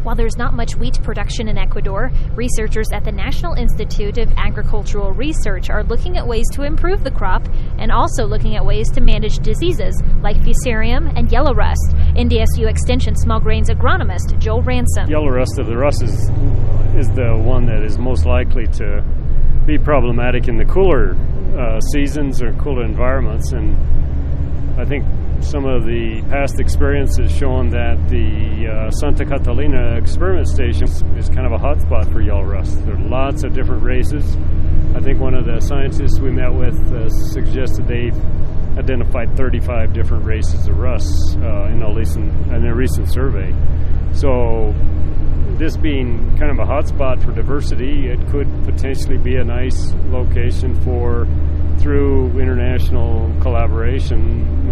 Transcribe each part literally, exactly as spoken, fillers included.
While there's not much wheat production in Ecuador, researchers at the National Institute of Agricultural Research are looking at ways to improve the crop and also looking at ways to manage diseases like fusarium and yellow rust. N D S U Extension Small Grains agronomist Joel Ransom. Yellow rust of the rust is, is the one that is most likely to be problematic in the cooler uh, seasons or cooler environments, and I think some of the past experience has shown that the uh, Santa Catalina experiment station is kind of a hotspot for yellow rust. There are lots of different races. I think one of the scientists we met with uh, suggested they've identified thirty-five different races of rust uh, in, a recent, in a recent survey. So this being kind of a hotspot for diversity, it could potentially be a nice location for, through international collaboration,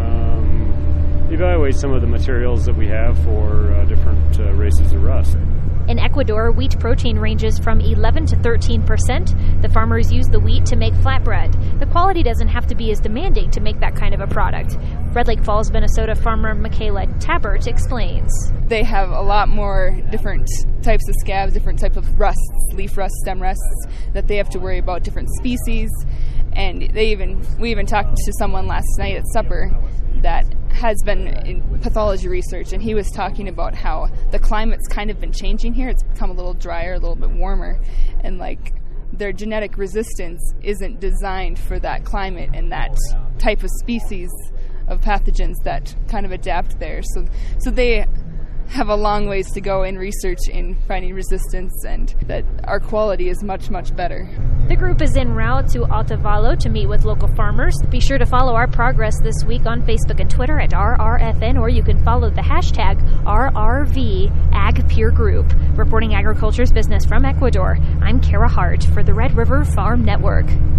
um, evaluate some of the materials that we have for uh, different uh, races of rust. In Ecuador, wheat protein ranges from eleven to thirteen percent. The farmers use the wheat to make flatbread. The quality doesn't have to be as demanding to make that kind of a product. Red Lake Falls, Minnesota farmer Michaela Tabert explains. They have a lot more different types of scabs, different types of rusts, leaf rust, stem rusts, that they have to worry about, different species. And they even we even talked to someone last night at supper that has been in pathology research, and he was talking about how the climate's kind of been changing here. It's become a little drier, a little bit warmer, and like their genetic resistance isn't designed for that climate and that type of species of pathogens that kind of adapt there. So, so they have a long ways to go in research in finding resistance, and that our quality is much, much better. The group is en route to Otavalo to meet with local farmers. Be sure to follow our progress this week on Facebook and Twitter at R R F N, or you can follow the hashtag R R V Ag Peer Group. Reporting agriculture's business from Ecuador, I'm Kara Hart for the Red River Farm Network.